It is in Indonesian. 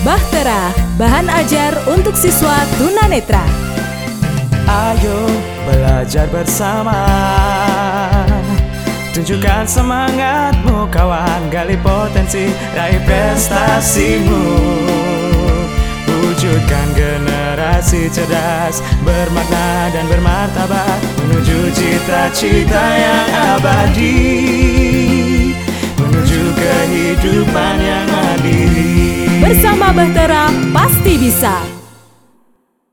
Bahtera, bahan ajar untuk siswa tunanetra. Ayo belajar bersama, tunjukkan semangatmu kawan, gali potensi, raih prestasimu. Wujudkan generasi cerdas, bermakna dan bermartabat, menuju cita-cita yang abadi, menuju kehidupan yang adil. Bersama Bahtera pasti bisa.